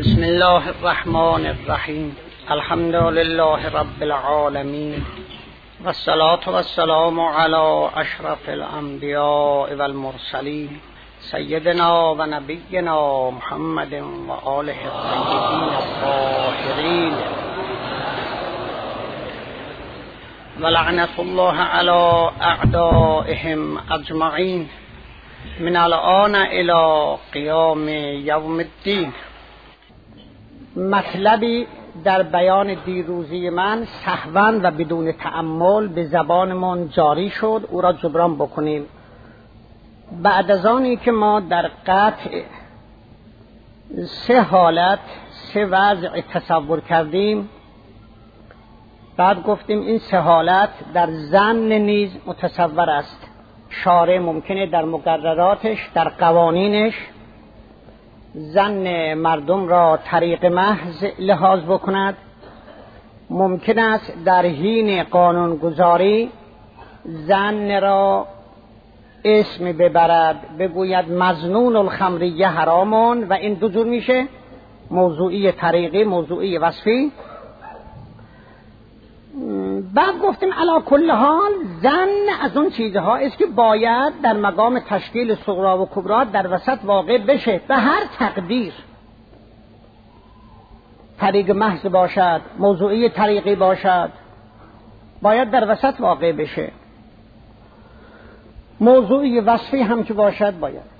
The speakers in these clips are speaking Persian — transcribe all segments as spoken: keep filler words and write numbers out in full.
بسم الله الرحمن الرحیم. الحمد لله رب العالمین و الصلاة و السلام علی اشرف الانبیاء و المرسلین سیدنا و نبینا محمد و آله الطیبین الطاهرین و لعنت الله علی اعدائهم اجمعین من الان الی قیام یوم الدین. مطلبی در بیان دیروزی من سهوا و بدون تأمل به زبانمان جاری شد، او را جبران بکنیم. بعد از آنی که ما در قطع سه حالت سه وضع تصور کردیم، بعد گفتیم این سه حالت در ظن نیز متصور است. شارع ممکنه در مقرراتش، در قوانینش ظن مردم را طریق محض لحاظ بکند. ممکن است در حین قانونگذاری ظن را اسم ببرد، بگوید مظنون الخمریه حرامون، و این دو جور میشه: موضوعی طریقی، موضوعی وصفی. بعد گفتیم علی کل حال ظن از اون چیزها است که باید در مقام تشکیل صغرا و کبرا در وسط واقع بشه. به هر تقدیر طریق محض باشد، موضوعی طریقی باشد، باید در وسط واقع بشه. موضوعی وصفی هم که باشد باید.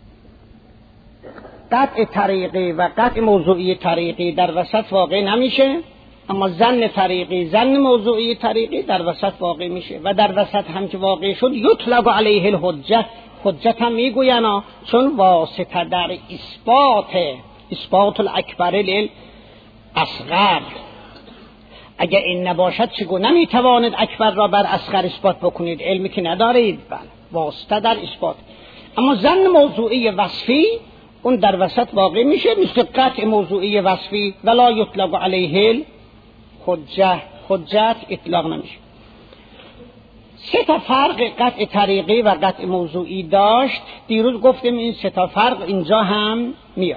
قطع طریقی و قطع موضوعی طریقی در وسط واقع نمیشه، اما ظن طریقی، ظن موضوعی طریقی در وسط واقع میشه. و در وسط هم که واقع شد یطلق علیه الحجت، حجت هم میگوین، چون واسطه در اثبات اثبات الاکبر للاصغر. اگر این نباشد چگونه نمیتوانید اکبر را بر اصغر اثبات بکنید؟ علمی که ندارید. بله، واسطه در اثبات. اما ظن موضوعی وصفی اون در وسط واقع میشه، مثل قطع موضوعی وصفی ولا یطلق علیه حجت، حجت اطلاق نمیشه. سه تا فرق قطع طریقی و قطع موضوعی داشت. دیروز گفتیم این سه تا فرق اینجا هم میاد.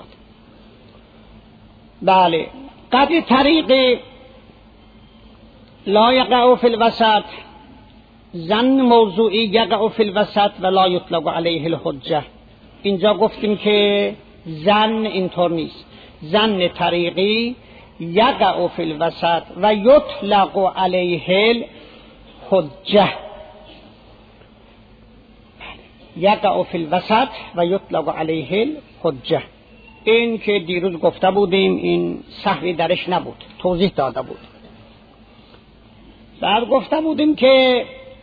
بله، قطع طریقی لا یقع فی الوسط، ظن موضوعی یقع فی الوسط ولا یطلق علیه الحجه. اینجا گفتیم که ظن اینطور نیست. ظن طریقی یقع فی الوسط و یطلق علیه الحجه. یقع فی الوسط و یطلق علیه الحجه. این که دیروز گفته بودیم، این سهوی درش نبود، توضیح داده بود. بعد گفته بودیم که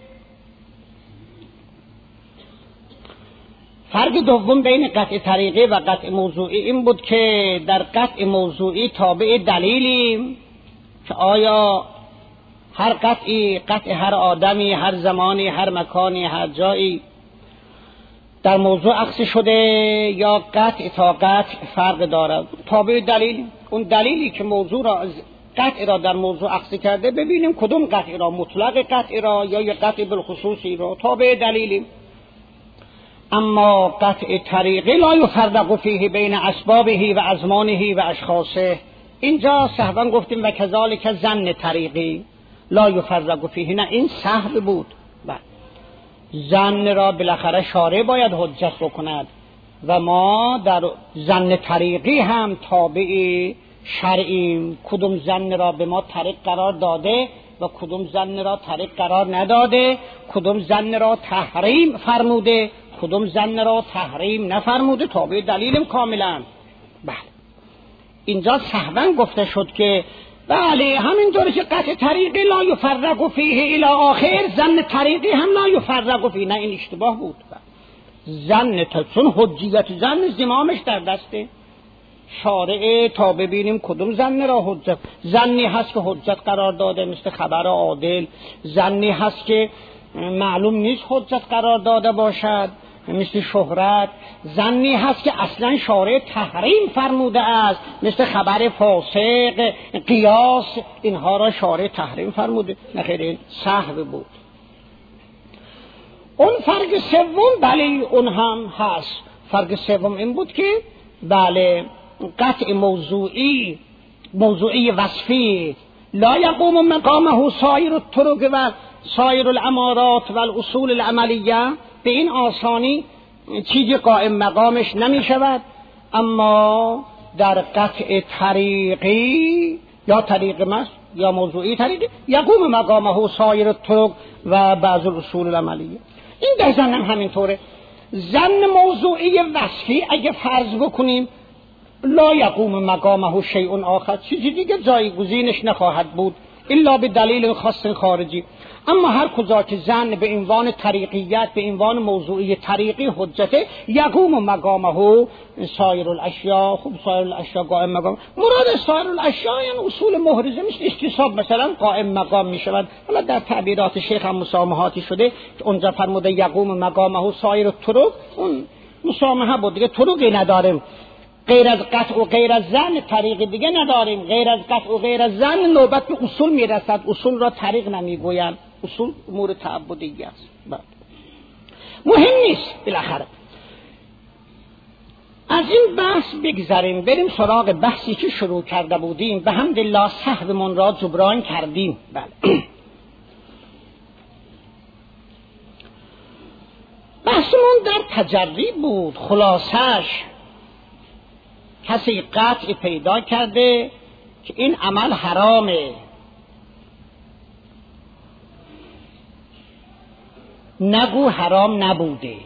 فرق دوم بین قطع طریقی و قطع موضوعی این بود که در قطع موضوعی تابع دلیلیم که آیا هر قطعی، قطع هر آدمی، هر زمانی، هر مکانی، هر جایی در موضوع عکس شده یا قطع تا قطع فرق دارد. تابع دلیل، اون دلیلی که موضوع را قطع را در موضوع عکس کرده، ببینیم کدوم قطع را، مطلق قطع را یا یک قطع بالخصوصی را، تابع دلیلیم. اما قطع طریقی لا یفرق فیه بین اسبابه و ازمانه و اشخاصه. اینجا سهوا گفتیم و کذالک ظن طریقی لا یفرق فیه، نه این سهو بود. ظن را بالاخره شارع باید حجت بکند و ما در ظن طریقی هم تابع شرعیم. کدوم ظن را به ما طریق قرار داده و کدوم ظن را طریق قرار نداده، کدوم ظن را تحریم فرموده، کدوم ظن را تحریم نفرموده، تابع دلیلم کاملا. بله، اینجا سهوا گفته شد که بله همینطوری که قطع طریقی لا یفرق فیه الی آخر، ظن طریقی هم لا یفرق فیه. نه، این اشتباه بود. ظن تا چون حجیت ظن زمامش در دسته شارع، تا ببینیم کدوم ظن را حجت. ظنی هست که حجت قرار داده مثل خبر عادل، ظنی هست که معلوم نیست حجت قرار داده باشد مثل شهرت، ظنی هست که اصلا شارع تحریم فرموده است مثل خبر فاسق، قیاس، اینها را شارع تحریم فرموده. نخیر، این سهو بود. اون فرق سوم بله اون هم هست. فرق سوم این بود که بله قطع موضوعی موضوعی وصفی لا یقوم مقامه سایر الطرق و سایر الامارات و الاصول العملیه، به این آسانی چیزی قائم مقامش نمی شود. اما در قطع طریقی یا طریق مس یا موضوعی طریقی یقوم مقامه سایر الطرق و بعض الاصول العملیه. این در زن هم همینطوره. زن موضوعی وصفی اگه فرض بکنیم لا یقوم مقامه شیء آخر، چیزی دیگه جایگزینش نخواهد بود الا به دلیل خاص خارجی. اما هر کجا که زن به عنوان طریقیت، به عنوان موضوعی طریقی حجته، یقوم مقامه سایر الاشیاء. خوب سایر الاشیاء قائم مقام، مراد سایر الاشیاء یعنی اصول محرزه مثل استصحاب مثلا قائم مقام می شود. حالا در تعبیرات شیخ هم مسامحاتی شده که اونجا فرموده یقوم مقامه سایر الطرق، اون مسامحه بود دیگه، طرقی نداریم غیر از قطع و غیر از زن، طریق دیگه نداریم غیر از قطع و غیر از زن. نوبت به اصول میرسد، اصول را طریق نمیگویند، اصول امور تعبدی است. مهم نیست. بالاخره از این بحث بگذریم، بریم سراغ بحثی که شروع کرده بودیم. به حمدالله سهومون را جبران کردیم. بله بحثمون در تجری بود. خلاصش کسی قطع پیدا کرده که این عمل حرامه، نگو حرام نبوده.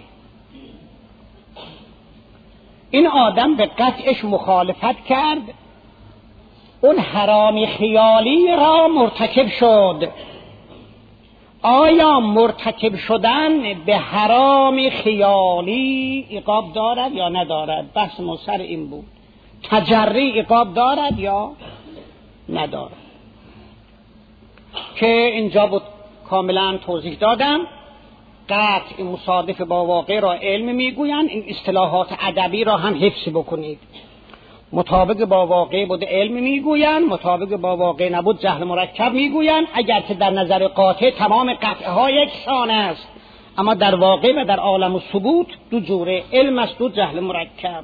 این آدم به قطعش مخالفت کرد، اون حرام خیالی را مرتکب شد. آیا مرتکب شدن به حرام خیالی عقاب دارد یا ندارد؟ بحث ما سر این بود. تجری عقاب دارد یا ندارد؟ که اینجا بود کاملا توضیح دادم. قطع مصادف با واقع را علم میگویند. این اصطلاحات ادبی را هم حفظ بکنید. مطابق با واقع بود علم میگویند، مطابق با واقع نبود جهل مرکب میگویند. اگر که در نظر قاطع تمام قطعه ها یکسان است، اما در واقع و در عالم و ثبوت دو جوره، علم است و جهل مرکب.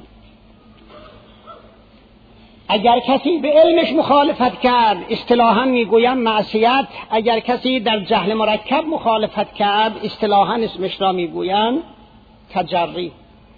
اگر کسی به علمش مخالفت کرد اصطلاحاً میگویم معصیت، اگر کسی در جهل مرکب مخالفت کرد اصطلاحاً اسمش را میگویم تجری.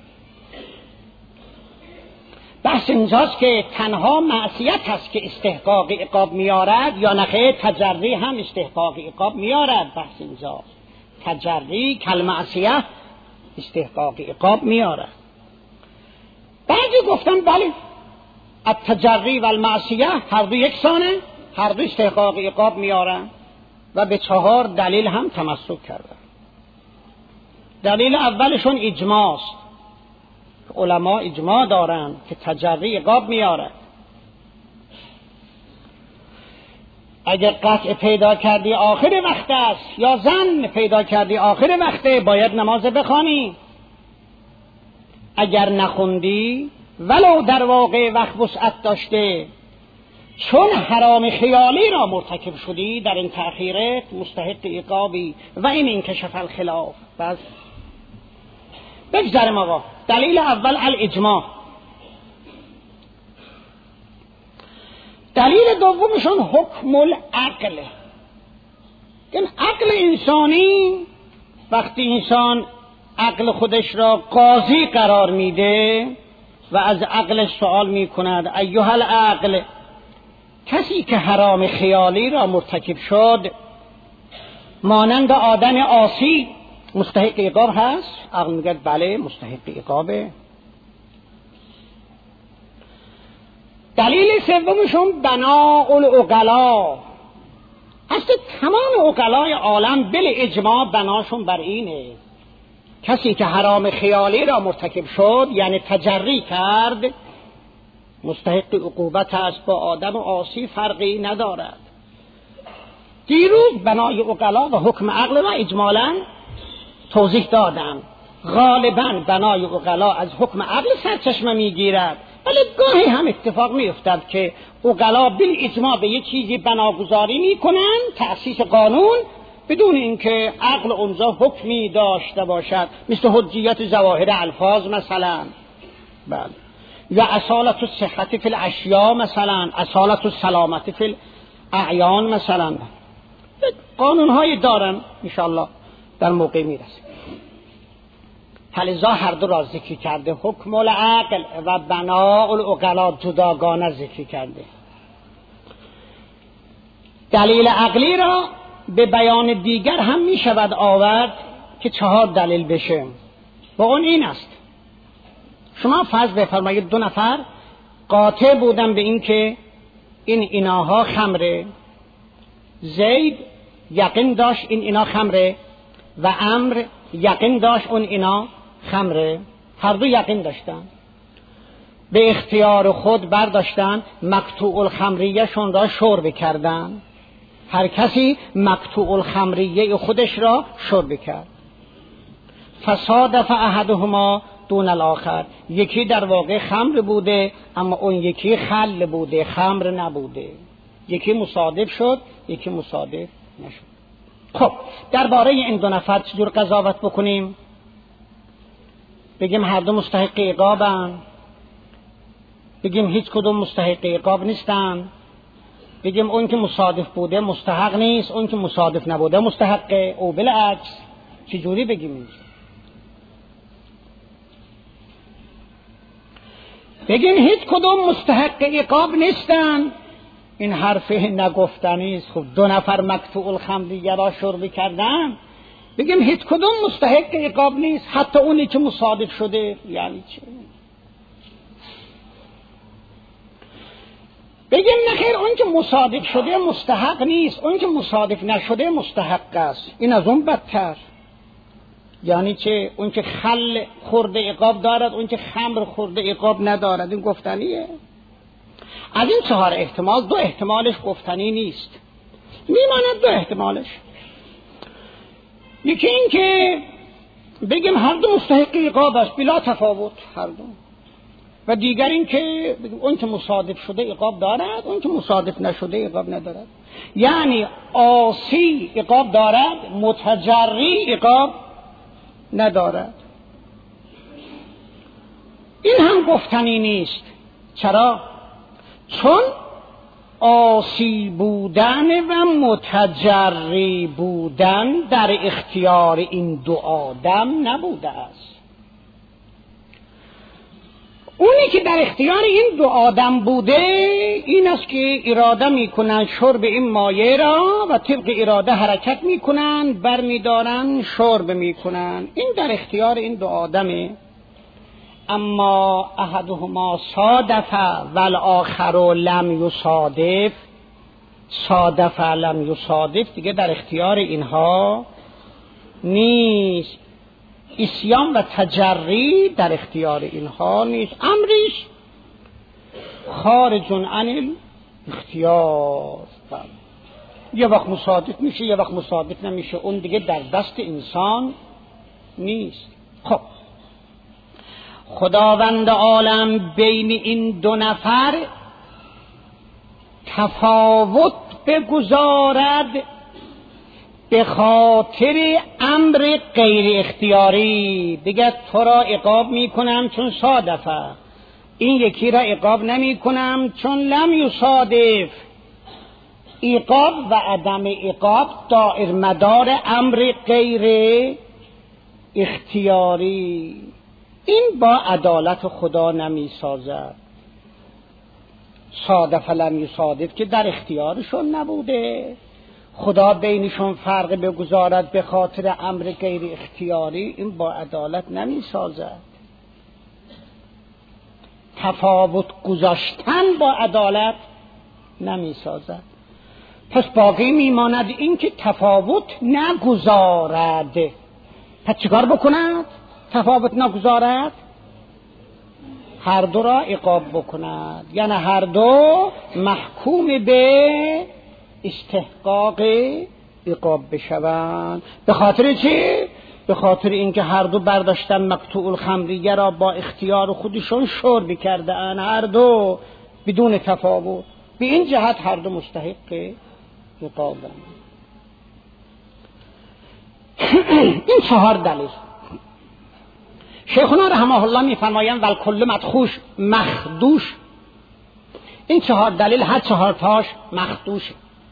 بحث اینجاست که تنها معصیت هست که استحقاق عقاب میارد یا نخیر تجری هم استحقاق عقاب میارد. بحث اینجاست تجری کل معصیت استحقاق عقاب میارد. بعضی گفتن بله التجری و المعصیه هر دو یکسانه، هر دو استحقاق عقاب میارن و به چهار دلیل هم تمسک کردن. دلیل اولشون اجماع است. علما اجماع دارن که تجری عقاب میارد. اگر قطع پیدا کردی آخر وقت است یا زن پیدا کردی آخر وقته باید نماز بخوانی. اگر نخوندی ولو در واقع وقت وسعت داشته، چون حرام خیالی را مرتکب شدی در این تأخیرت مستحق عقابی و این انکشف الخلاف. بس بگذاریم آقا. دلیل اول الاجماع. دلیل دومشون حکم العقل. این عقل انسانی وقتی انسان عقل خودش را قاضی قرار میده و از عقلش سوال میکند ایها العقل، کسی که حرام خیالی را مرتکب شد مانند آدم عاصی مستحق عقاب هست؟ عقل میگه بله مستحق عقابه. دلیل سومشون بناء العقلا. اصلا تمام عقلای عالم بل اجماع بناشون بر اینه، کسی که حرام خیالی را مرتکب شد یعنی تجری کرد مستحق عقوبت است، با آدم عاصی فرقی ندارد. دیروز بنای عقلا و حکم عقل را اجمالاً توضیح دادم. غالباً بنای عقلا از حکم عقل سرچشمه میگیرد، ولی گاهی هم اتفاق میافتد که عقلا بالاجماع به یک چیزی بناگذاری میکنن، تأسیس قانون، بدون اینکه عقل اونجا حکمی داشته باشد، مثل حجیت ظواهر الفاظ مثلا. بله یا اصالت الصحت فی الاشیاء مثلا، اصالت السلامت فی الاعیان مثلا. قانون های دارن انشاءالله در موقع میرسه. فلذا هر دو را ذکر کرده، حکم العقل و بناء العقلا جداگانه ذکر کرده. دلیل عقلی را به بیان دیگر هم می شود آورد که چهار دلیل بشه و اون این است. شما فرض بفرمایید دو نفر قاطع بودن به این که این ایناها خمره. زید یقین داشت این اینا خمره و عمرو یقین داشت اون اینا خمره. هر دو یقین داشتن، به اختیار خود برداشتن مقطوع الخمریه شون را شرب کردن. هر کسی مقطوع الخمریه خودش را شرب کرد. فصادف احدهما دون الاخر، یکی در واقع خمر بوده اما اون یکی خل بوده، خمر نبوده. یکی مصادف شد یکی مصادف نشد. خب درباره این دو نفر چجور قضاوت بکنیم؟ بگیم هر دو مستحق عقابن؟ بگیم هیچ کدوم مستحق عقاب نیستن؟ بگیم اون که مصادف بوده مستحق نیست، اون که مصادف نبوده مستحقه، او بالعکس؟ چجوری بگیم اینجا؟ بگیم هیچ کدوم مستحق عقاب نیستن، این حرف نگفتنی است. خب دو نفر مقطوع الخمریه را شرب کردن، بگیم هیچ کدوم مستحق عقاب نیست، حتی اونی که مصادف شده. یعنی چه؟ بگیم نخیر اون که مصادف شده مستحق نیست، اون که مصادف نشده مستحق است. این از اون بدتر. یعنی چه؟ اون که خل خورده عقاب دارد، اون که خمر خورده عقاب ندارد. این گفتنیه؟ از این چهار احتمال دو احتمالش گفتنی نیست، میماند دو احتمالش. یکی این که بگیم هر دو مستحق عقاب است بلا تفاوت هر دو، و دیگر این که اون که مصادف شده عقاب دارد، اون که مصادف نشده عقاب ندارد. یعنی عاصی عقاب دارد، متجری عقاب ندارد. این هم گفتنی نیست. چرا؟ چون عاصی بودن و متجری بودن در اختیار این دو آدم نبوده است. اونی که در اختیار این دو آدم بوده این است که اراده میکنن شرب این مایه را و طبق اراده حرکت میکنن، بر میدارن شرب میکنن. این در اختیار این دو آدمه. اما احدهما صادف والآخر لم یصادف، صادف لم یصادف دیگه در اختیار اینها نیست. اسیان و تجری در اختیار اینها نیست. امریش خارج عن الاختیار. یه وقت مصادف میشه یه وقت مصادف نمیشه، اون دیگه در دست انسان نیست. خب خداوند عالم بین این دو نفر تفاوت بگذارد به خاطر امر غیر اختیاری. دیگه تو را عقاب میکنم چون صادفه، این یکی را عقاب نمی کنم چون لم یصادف. عقاب و عدم عقاب دائر مدار امر غیر اختیاری. این با عدالت خدا نمی سازد. صادف لم یصادف که در اختیارشون نبوده، خدا بینشون فرق بگذارد به خاطر امر غیر اختیاری، این با عدالت نمی سازد. تفاوت گذاشتن با عدالت نمی سازد. پس باقی میماند این که تفاوت نگذارد. پس چیکار بکند؟ تفاوت نگذارد، هر دو را عقاب بکند. یعنی هر دو محکوم به استحقاق عقاب بشوند. به خاطر چی؟ به خاطر اینکه هر دو برداشتن مقطوع الخمریه را با اختیار خودشون شرب کرده اند، هر دو بدون تفاوت. به این جهت هر دو مستحق عقابند. این چهار دلیل. شیخنا رحمه الله میفرمایند ول کل مدخوش مخدوش. این چهار دلیل هر چهار تاش مخدوشه.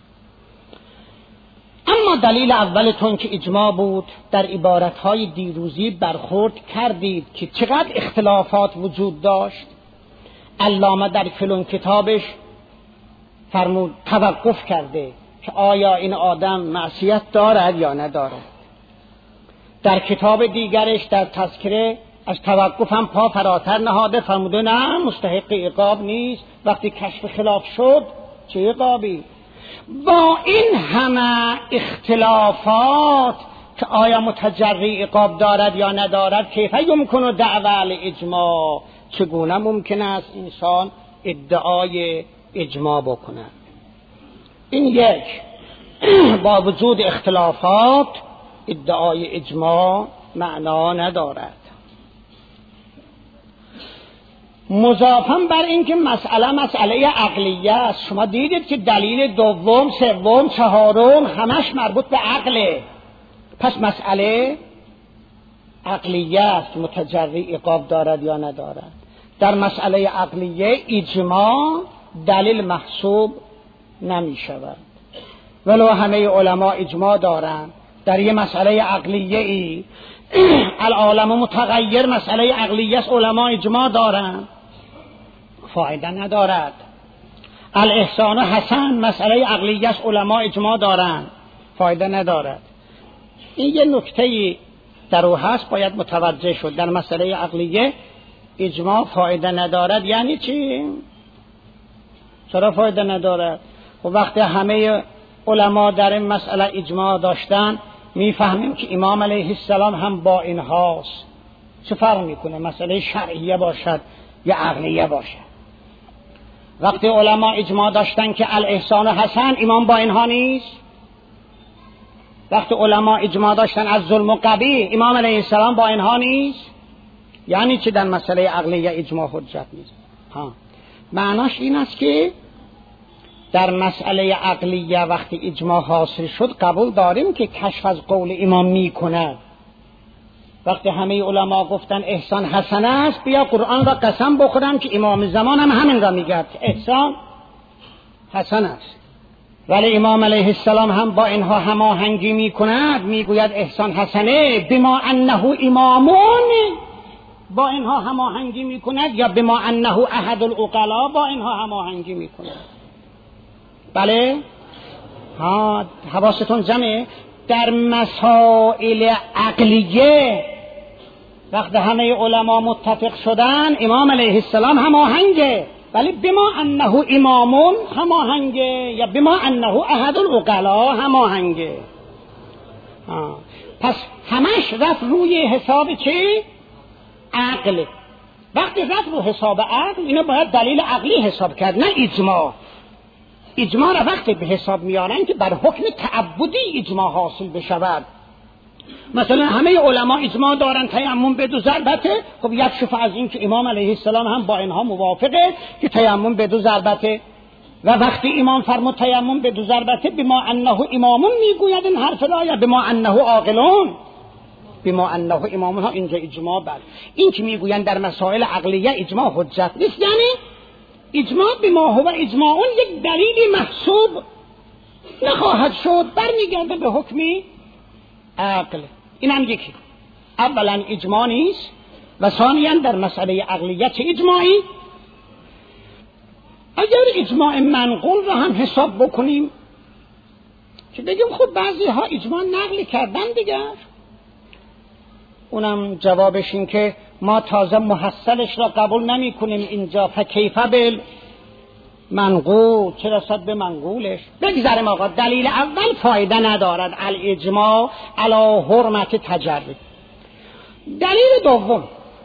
اما دلیل اولتون که اجماع بود، در عبارتهای دیروزی برخورد کردید که چقدر اختلافات وجود داشت. علامه در فلان کتابش فرمود توقف کرده که آیا این آدم معصیت دارد یا ندارد. در کتاب دیگرش در تذکره از توقف هم پا فراتر نهاده، فرموده نه مستحق عقاب نیست. وقتی کشف خلاف شد چه عقابی؟ با این همه اختلافات که آیا متجری عقاب دارد یا ندارد، کیف یمکن دعوی اجماع، چگونه ممکن است انسان ادعای اجماع بکند؟ این یک، با وجود اختلافات ادعای اجماع معنا ندارد. مضافاً بر این که مسئله مسئله عقلیه است. شما دیدید که دلیل دوم، سوم، چهارم همش مربوط به عقله. پس مسئله عقلیه است، متجری عقاب دارد یا ندارد. در مسئله عقلیه اجماع دلیل محسوب نمی شود، ولو همه علما اجماع دارند در یه مسئله عقلیه ای. العالم متغیر مسئله عقلیه است، علما اجماع دارند، فایده ندارد. الاحسان حسن مسئله عقلیه است، علما اجماع دارند، فایده ندارد. این یه نکته در او هست باید متوجه شد. در مسئله عقلیه اجماع فایده ندارد. یعنی چی؟ چرا فایده ندارد؟ و وقتی همه علما در این مسئله اجماع داشتن، میفهمیم که امام علیه السلام هم با اینهاست. چه فرق میکنه مسئله شرعیه باشد یا عقلیه باشد؟ وقتی علما اجماع داشتن که الاحسان حسن، امام با اینها نیست. وقتی علما اجماع داشتن از ظلم و قبیح، امام علیه السلام با اینها نیست. یعنی چه در مسئله عقلیه اجماع حجت نیست؟ ها، معناش این است که در مسئله عقلیه وقتی اجماع حاصل شد قبول داریم که کشف از قول امام میکنه. وقتی همه علما گفتن احسان حسن است، بیا قرآن را قسم بخورم که امام زمان هم همین را میگه احسان حسن است. ولی امام علیه السلام هم با اینها هماهنگی میکند، میگوید احسان حسنه بما انه امامون، با اینها هماهنگی میکند، یا بما انه احد العقلا، با اینها هماهنگی میکند. بله ها، حواستون جمعه. در مسائل عقلیه وقتی همه علما متفق شدن، امام علیه السلام هماهنگه، ولی بما انه امامون هماهنگه، یا بما انه احد العقلا هماهنگه. پس همش رفت روی حساب چه؟ عقل. وقتی رفت رو حساب عقل، اینو باید دلیل عقلی حساب کرد، نه اجماع. اجماع را وقتی به حساب میارن که بر حکم تعبدی اجماع حاصل بشود. مثلا همه علما اجماع دارن تیمم به دو ضربته، خب یکشف از این که امام علیه السلام هم با اینها موافقه که تیمم به دو ضربته. و وقتی امام فرمود تیمم به دو ضربته، بما انه امامون میگوید این حرف را، یا بما انه عاقلون، بما انه امامون ها اینجا اجماع بر این که میگوین در مسائل عقلیه اجماع حجت نیست. یعنی اجماع بما هو اجماع یک دلیلی محسوب نخواهد شد، برمیگرده به حکمی عقل. این هم یکی، اولا اجماع نیست، و ثانیا در مسئله عقلیه چه اجماعی؟ اگر اجماع منقول را هم حساب بکنیم که بگیم خب بعضی ها اجماع نقل کردن دیگر، اونم جوابش این که ما تازه محصلش را قبول نمی کنیم اینجا، فکیف بل منقول، چه رسد به منقولش. بگذاریم آقا، دلیل اول فایده ندارد، الاجماع علی حرمت تجرد. دلیل دوم،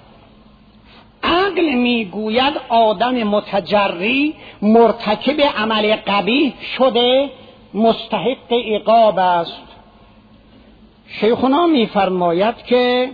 عقل میگوید آدم متجری مرتکب عمل قبیح شده، مستحق عقاب است. شیخنا میفرماید که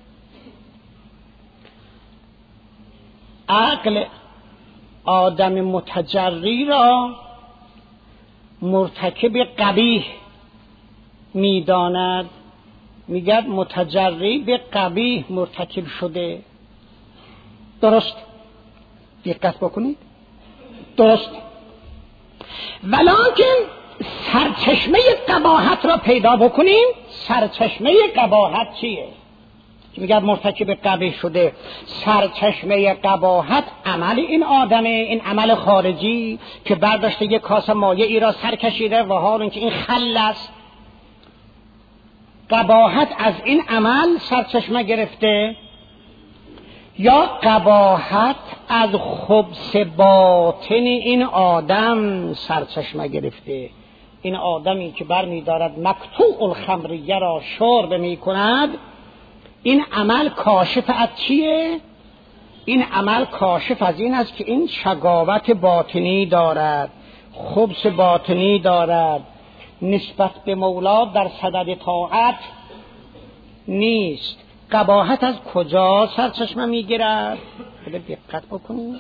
عقل آدم متجری را مرتکب قبیح میداند میگه متجری به قبیح مرتکب شده. درست، دقت بکنید، درست. ولکن سرچشمه قباحت را پیدا بکنیم. سرچشمه قباحت چیه؟ میگه مرتکب قبیح شده. سرچشمه قباحت عمل این آدمه، این عمل خارجی که برداشته یک کاسه مایه ای را سر کشیده و حال اینکه این خل است. قباحت از این عمل سرچشمه گرفته، یا قباحت از خبث باطن این آدم سرچشمه گرفته. این آدمی که بر می دارد مقطوع الخمریه را شرب می کند، این عمل کاشف از چیه؟ این عمل کاشف از این است که این شقاوت باطنی دارد، خبث باطنی دارد، نسبت به مولا در صدد طاعت نیست. قباحت از کجا سرچشمه میگیرد؟ خیلی دقت بکنید.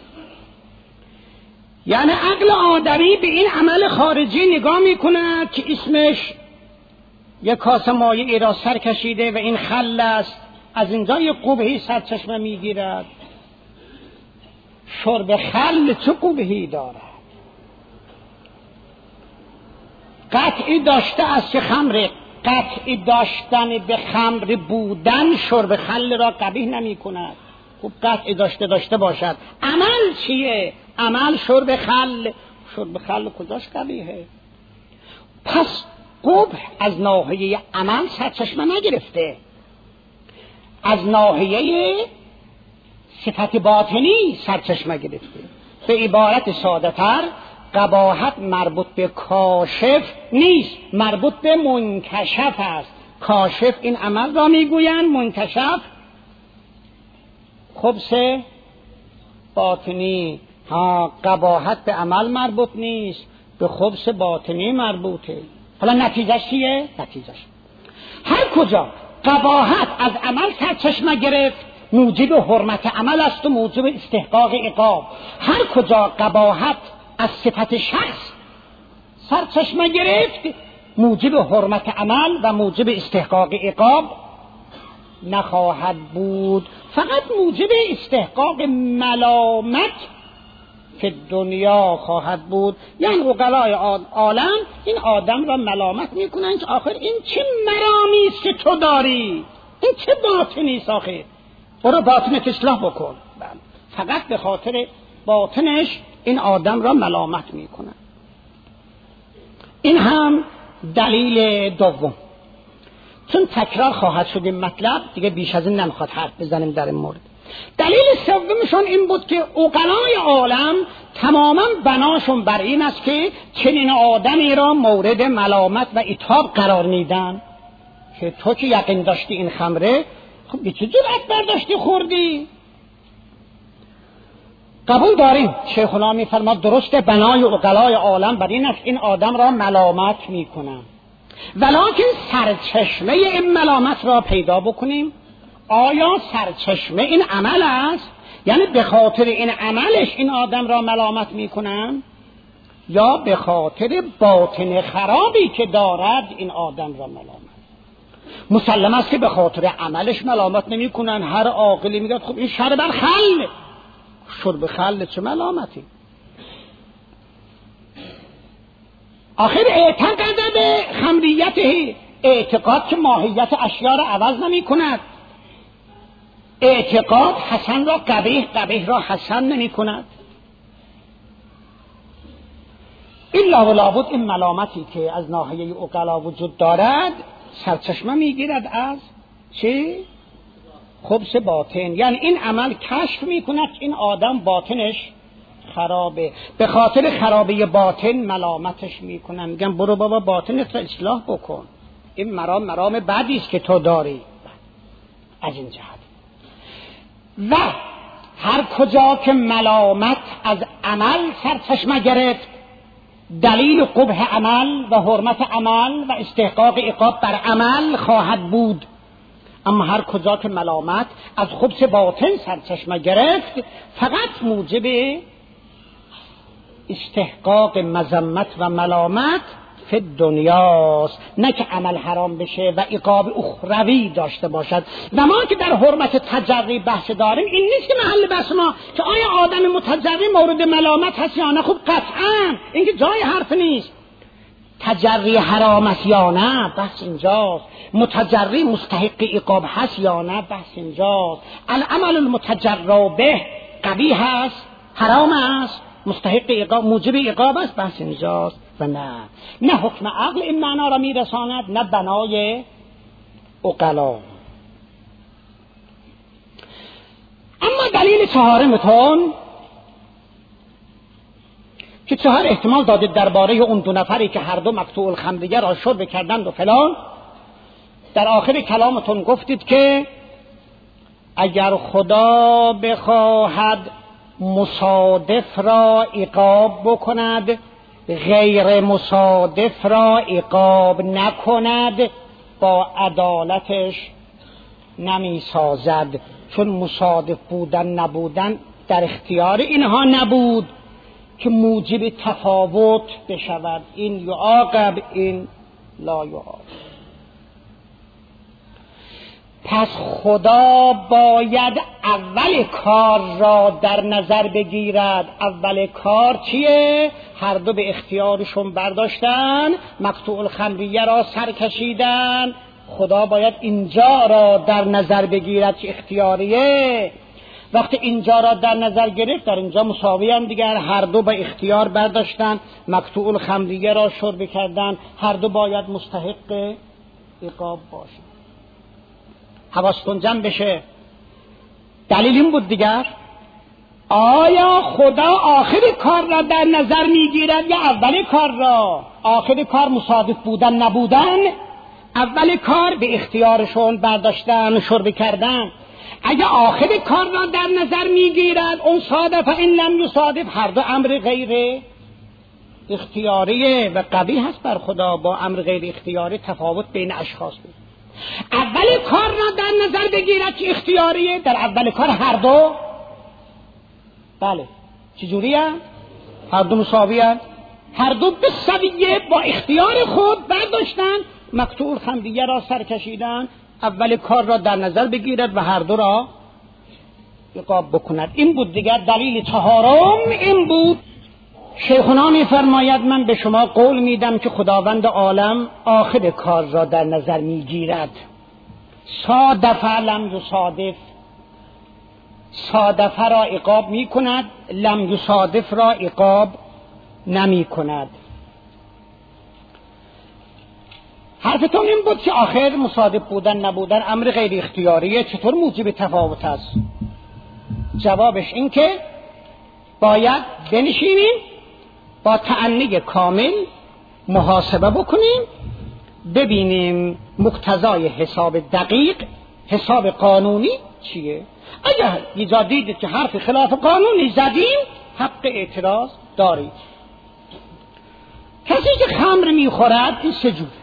یعنی عقل آدمی به این عمل خارجی نگاه میکند که اسمش یک کاسه مایه ای را سر کشیده و این خل است، از اینجا یک قبحی سرچشمه میگیرد. شرب خل چه قبحی دارد؟ قطعی داشته است که خمر، قطعی داشتن به خمر بودن شرب خل را قبیح نمی کند. خب قطعی داشته داشته باشد. عمل چیه؟ عمل شرب خل. شرب خل کجاش قبیحه؟ پس قبح از ناحیه عمل سرچشمه نگرفته، از ناحیه صفت باطنی سرچشمه گرفته. به عبارت ساده تر، قباحت مربوط به کاشف نیست، مربوط به منکشف است. کاشف این عمل را میگویند، منکشف خبث باطنی. ها، قباحت به عمل مربوط نیست، به خبث باطنی مربوطه. حالا نتیجهش چیه؟ نتیجهش هر کجا قباحت از عمل سرچشمه گرفت، موجب حرمت عمل است و موجب استحقاق عقاب. هر کجا قباحت از صفت شخص سرچشمه گرفت، موجب حرمت عمل و موجب استحقاق عقاب نخواهد بود، فقط موجب استحقاق ملامت فی دنیا خواهد بود. یعنی عقلای عالم این آدم را ملامت میکنن که آخر این چه مرامی است که تو داری، این چه باطنی است، آخر برو باطنت اصلاح بکن. فقط به خاطر باطنش این آدم را ملامت میکنن. این هم دلیل دوم. چون تکرار خواهد شد این مطلب، دیگه بیش از این نمیخواد حرف بزنیم در این مورد. دلیل سومشون این بود که عقلای عالم تماما بناشون بر این است که چنین آدمی را مورد ملامت و عتاب قرار میدن که تو که یقین داشتی این خمره، خب به چه جرأت برداشتی خوردی؟ قبول داریم. شیخ الله میفرماد درسته، بنای عقلای عالم بر این است این آدم را ملامت میکنن، ولکن سرچشمه این ملامت را پیدا بکنیم. آیا سرچشمه این عمل است؟ یعنی به خاطر این عملش این آدم را ملامت میکنن، یا به خاطر باطن خرابی که دارد این آدم را ملامت؟ مسلم است که به خاطر عملش ملامت نمیکنن. هر عاقلی میگه خب این شرب خل، شرب خل چه ملامتی؟ آخر اعتقاد به خمریته، اعتقاد که ماهیت اشیا را عوض نمی کند. اعتقاد حسن را قبیح، قبیح را حسن نمی کند. الا و لابد این ملامتی که از ناحیه عقلا وجود دارد سرچشمه میگیرد از چه؟ خبث باطن. یعنی این عمل کشف میکند این آدم باطنش خرابه، به خاطر خرابه باطن ملامتش میکنن، میگن برو بابا باطنت را اصلاح بکن، این مرام مرام بدی است که تو داری. از این جهت و هر کجا که ملامت از عمل سرچشمه گرفت، دلیل قبح عمل و حرمت عمل و استحقاق عقاب بر عمل خواهد بود. اما هر کجا که ملامت از خبث باطن سرچشمه گرفت، فقط موجب استحقاق مذمت و ملامت فی دنیاست، نه که عمل حرام بشه و عقاب اخروی داشته باشد. و ما که در حرمت تجری بحث داریم، این نیست که محل بحث ما که آیا آدم متجری مورد ملامت هست یا نه. خب قطعا این که جای حرف نیست. تجری حرام است یا نه، بحث اینجاست. متجری مستحق عقاب هست یا نه، بحث اینجاست. العمل المتجری به قبیح هست، حرام است، مستحق عقاب، موجب عقاب است، بحث اینجاست. و نه نه حکم عقل این معنا را میرساند، نه بنای عقلا. اما دلیل چهارمتون که چهار احتمال دادید درباره اون دو نفری که هر دو مقطوع الخمر را شرب کردند و فلان، در آخر کلامتون گفتید که اگر خدا بخواهد مصادف را عقاب بکند، غیر مصادف را عقاب نکند، با عدالتش نمی سازد، چون مصادف بودن نبودن در اختیار اینها نبود که موجب تفاوت بشود. این یعاقب، این لا یعاقب. پس خدا باید اول کار را در نظر بگیرد. اول کار چیه؟ هر دو به اختیارشون برداشتن، مقطوع الخمریه را سر کشیدن. خدا باید اینجا را در نظر بگیرد که اختیاریه. وقتی اینجا را در نظر گرفت، در اینجا مساوی هم دیگر، هر دو به اختیار برداشتن، مقطوع الخمریه را شرب کردن، هر دو باید مستحق عقاب باشند. حواستون جمع بشه. دلیل این بود دیگر. آیا خدا آخر کار را در نظر میگیرد یا اول کار را؟ آخر کار مصادف بودن نبودن، اول کار به اختیارشون برداشتن شرب کردن. اگه آخر کار را در نظر میگیرد، اون صادف این لم یصادف، هر دو امر غیر اختیاریه و قبیح هست بر خدا با امر غیر اختیاری تفاوت بین اشخاص بود. اول کار را در نظر بگیرد که اختیاریه، در اول کار هر دو بله چجوریه؟ هر دو مساویه، هر دو به سویه با اختیار خود برداشتن، مقطوع الخمریه را سر کشیدن. اول کار را در نظر بگیرد و هر دو را عقاب بکند. این بود دیگر. دلیل چهارم این بود. شیخنا می‌فرماید من به شما قول میدم که خداوند عالم آخر کار را در نظر میگیرد. صادف لم یصادف، صادف را عقاب میکند، لم یصادف را عقاب نمیکند. حرفتون این بود که آخر مصادف بودن نبودن امر غیر اختیاریه، چطور موجب تفاوت است؟ جوابش این که باید بنشینیم با تأنی کامل محاسبه بکنیم، ببینیم مقتضای حساب دقیق، حساب قانونی چیه. اگر ایجا دیدید که حرف خلاف قانونی زدیم، حق اعتراض دارید. کسی که خمر میخورد این سه جور.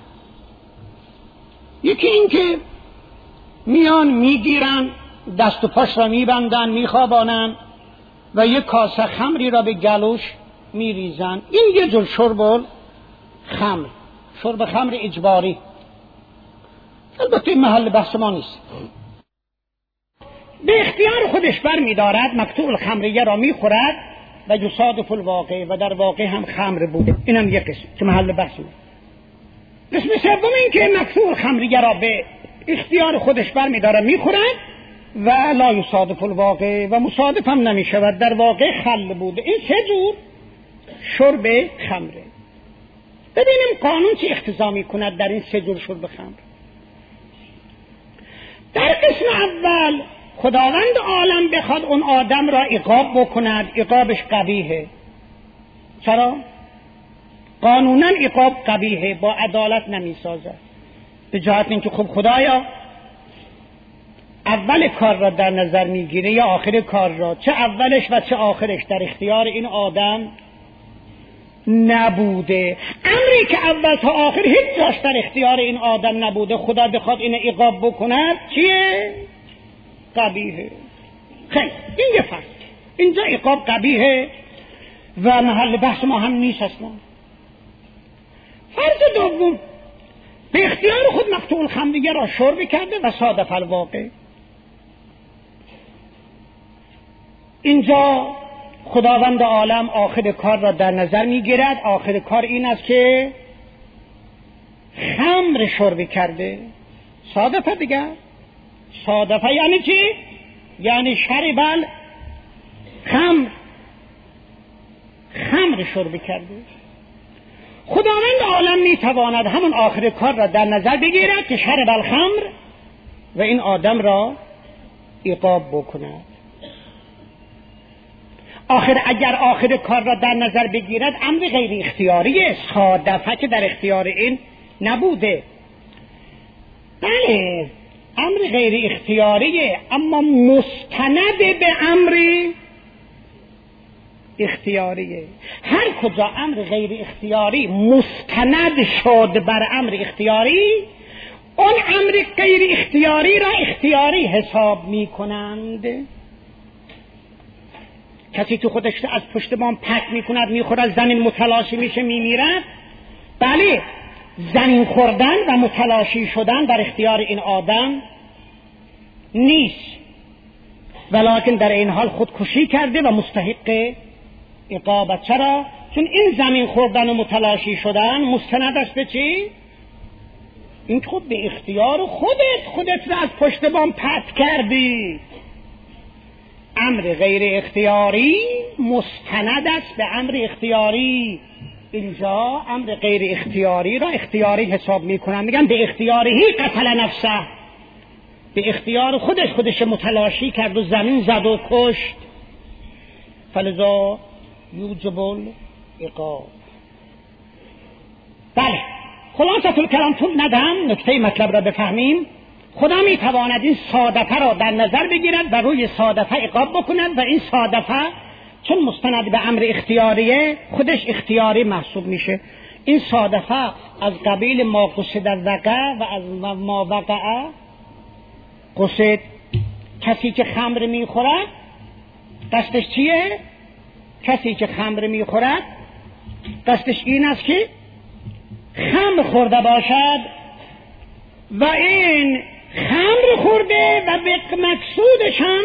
یکی این که میان میگیرن، دست و پاش را میبندن، میخوابانن و یک کاسه خمری را به گلوش میریزن. این یه جور شرب خمر، شرب خمر اجباری. البته این محل بحث ما نیست. به اختیار خودش بر میدارد، مقطوع الخمریه را میخورد و یصادف الواقع، و در واقع هم خمر بوده. اینم یک قسم که محل بحث نیست. قسم سوم این که مقطوع الخمریه را به اختیار خودش بر میدارد میخورد و لا یصادف الواقع، و مصادف هم نمیشود، در واقع خل بوده. این سه جور شرب خمره. ببینیم قانون چه اقتضا میکند در این سه جور شرب خمر. در قسم اول خداوند عالم بخواد اون آدم را عقاب بکند، عقابش قبیحه. چرا؟ قانونا عقاب قبیحه، با عدالت نمیسازد. به جهت اینکه خب خدایا اول کار را در نظر میگیره یا آخر کار را، چه اولش و چه آخرش در اختیار این آدم نبوده. امری که اول تا آخر هیچ جاش در اختیار این آدم نبوده، خدا بخواد این عقاب بکند چیه؟ قبیحه. خیلی این یه فرق. اینجا عقاب قبیحه و محل بحث ما هم نیست اصلا. فرض دوم، به اختیار خود مقطوع الخمریه را شرب کرده و صادف الواقع. اینجا خداوند عالم آخر کار را در نظر میگیرد. آخر کار این است که خمر شرب کرده. صادفه دیگر. صادفه یعنی چی؟ یعنی شرب الخمر، خمر شرب کرده. خداوند عالم میتواند همون آخر کار را در نظر بگیرد که شرب الخمر و این آدم را عقاب بکند. آخر اگر آخر کار را در نظر بگیرد امر غیر اختیاریه، صادفه که در اختیار این نبوده. بله امر غیر اختیاریه، اما مستند به امر اختیاریه. هر کجا امر غیر اختیاری مستند شد بر امر اختیاری، اون امر غیر اختیاری را اختیاری حساب می کنند. کسی تو خودش از پشت بام پک می کند، می خورد، زمین متلاشی میشه، می میرد. بله زمین خوردن و متلاشی شدن در اختیار این آدم نیست، ولکن در این حال خودکشی کرده و مستحق عقابت. چرا؟ چون این زمین خوردن و متلاشی شدن مستند است به چی؟ این خود به اختیار خودت خودت را از پشت بام پت کردی. امر غیر اختیاری مستند است به امر اختیاری. اینجا امر غیر اختیاری را اختیاری حساب میکنن، میگن به اختیاری قتل نفسه، به اختیار خودش خودش متلاشی کرد و زمین زد و کشت. فلذا یوجب العقاب. بله خلاصة الکلام طول ندم، نکته مطلب را بفهمیم. خدا میتواند این صادفه را در نظر بگیرد و روی صادفه عقاب بکند و این صادفه چون مستند به امر اختیاریه خودش اختیاری محسوب میشه. این صادفه از قبیل ما قصد وقع و از ما وقع قصد. کسی که خمر میخورد قصدش چیه؟ کسی که خمر میخورد قصدش این است که خمر خورده باشد و این خمر خورده و به مقصودش هم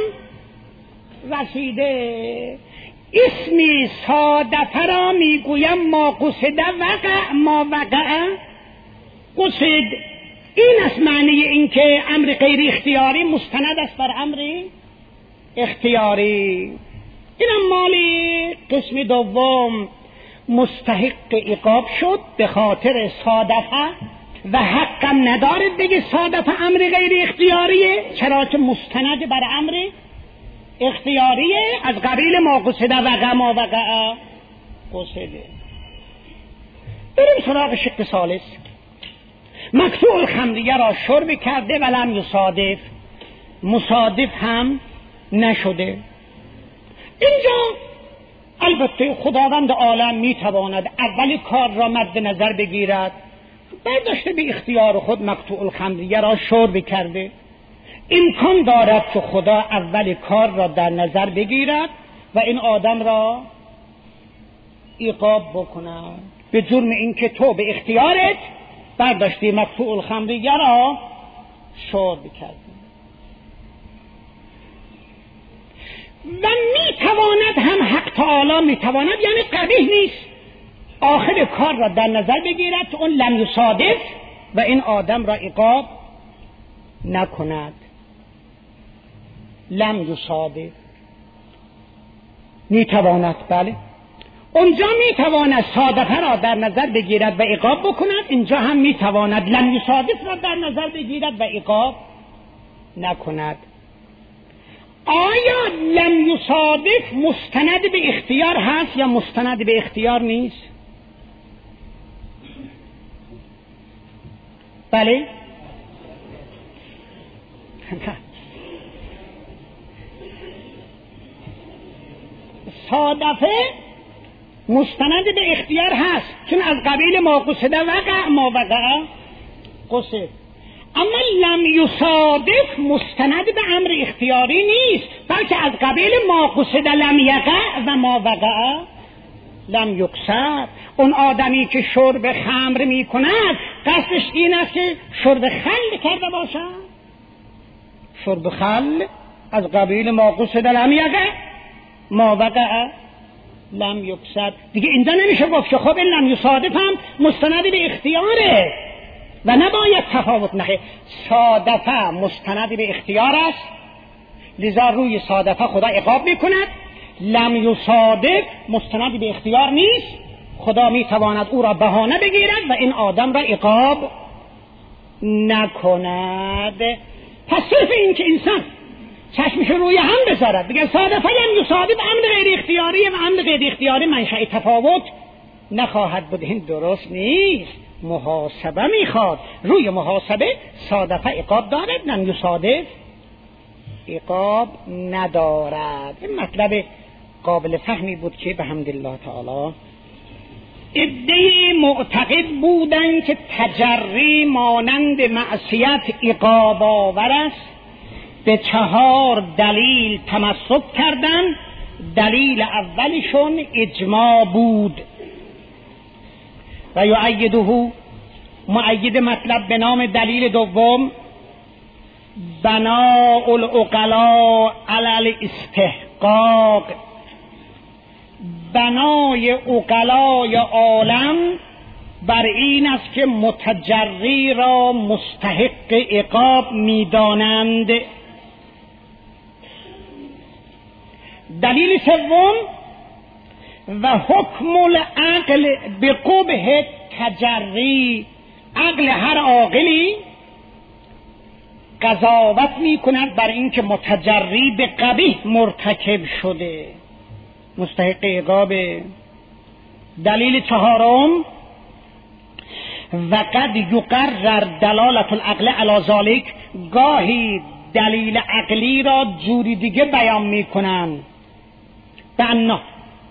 رسیده. اسمی صادفه را میگویم ما قصد وقع ما وقع قصد. این است معنی این که امر غیر اختیاری مستند است بر امر اختیاری. اینم مالی قسم دوم مستحق عقاب شد به خاطر صادفه و حقم ندارد بگه صادفه امر غیر اختیاریه، چرا که مستند بر امر اختیاریه از قبیل ما قصد وقع ما وقع قصده. بریم سراغ شق ثالث. مقطوع الخمریه را شرب کرده ولم یصادف، مصادف هم نشده. اینجا البته خداوند عالم میتواند اول کار را مد نظر بگیرد، برداشته به اختیار خود مقطوع الخمریه را شرب کرده. امکان دارد که خدا اول کار را در نظر بگیرد و این آدم را عقاب بکند به جرم اینکه تو به اختیارت برداشتی مقطوع الخمریه را شرب کردی. و میتواند هم حق تعالی میتواند، یعنی قبیح نیست، آخر کار را در نظر بگیرد اون لم یصادف و این آدم را عقاب نکند. لم یصادف میتواند، بله اونجا میتواند صادفه را در نظر بگیرد و عقاب بکند، اینجا هم میتواند لم یصادف را در نظر بگیرد و عقاب نکند. آیا لم یصادف مستند به اختیار هست یا مستند به اختیار نیست؟ بله صادفه مستند به اختیار هست چون از قبیل ما قصد وقع ما وقع قصد. اما لم یصادف مستند به امر اختیاری نیست، بلکه از قبیل ما قصد لم یقع و ما وقع لم یقصد. اون آدمی که شرب خمر می کند قصدش این است که شرب خل کرده باشد. شرب خل از قبیل ما قصد لم یقع ما وقع لم یقصد. دیگه اینجا نمیشه گفت که خب این لم یصادف هم مستند به اختیاره و نباید تفاوت نخه. صادفه مستند به اختیار است، لذا روی صادفه خدا عقاب میکند. لم یصادف مستند به اختیار نیست، خدا میتواند او را بهانه بگیرد و این آدم را عقاب نکند. پس صرف این که انسان چشمش روی هم بذارد بگه صادفه لم یصادف، امر غیر اختیاری و امر غیر اختیاری منشأ تفاوت نخواهد بود، این درست نیست. محاسبه میخواد، روی محاسبه صادفه عقاب دارد، لم یصادف عقاب ندارد. این مطلب قابل فهمی بود که به حمدالله تعالی عده‌ای معتقد بودند که تجری مانند معصیت عقاب آور است، به چهار دلیل تمسک کردند. دلیل اولشون اجماع بود و یؤیده مؤید مطلب به نام دلیل دوم بناء العقلاء علی الاستحقاق. بنای عقلای عالم بر این است که متجری را مستحق عقاب می‌دانند. دلیل سوم و حکم العقل به قبح تجری. عقل هر عاقلی قضاوت می کند بر این که متجری به قبیح مرتکب شده، مستحق عقاب. دلیل چهارم و قد یقرر دلالت العقل علی ذلک. گاهی دلیل عقلی را جوری دیگه بیان می کنند. بنا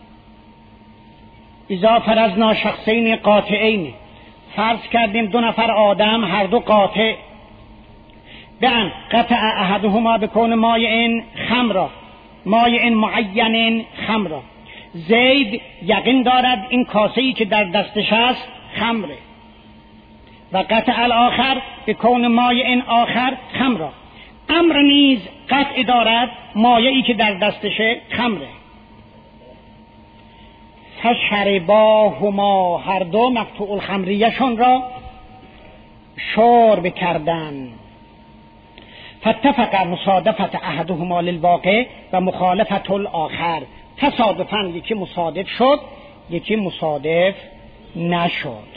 اذا فرضنا شخصین قاطعین، فرض کردیم دو نفر آدم هر دو قاطع، بان قطع احدهما بکون مایع خمرا، مایع معین خمرا. زید یقین دارد این کاسه‌ای که در دستش است خمره، و قطع الاخر بکون مایع آخر خمرا. امر نیز قطع دارد مایعی که در دستشه خمره. فشرباهما، هر دو مقطوع الخمریشون را شرب کردن. فاتفق مصادفت احدهما للواقع و مخالفت الاخر. تصادفاً یکی مصادف شد یکی مصادف نشد.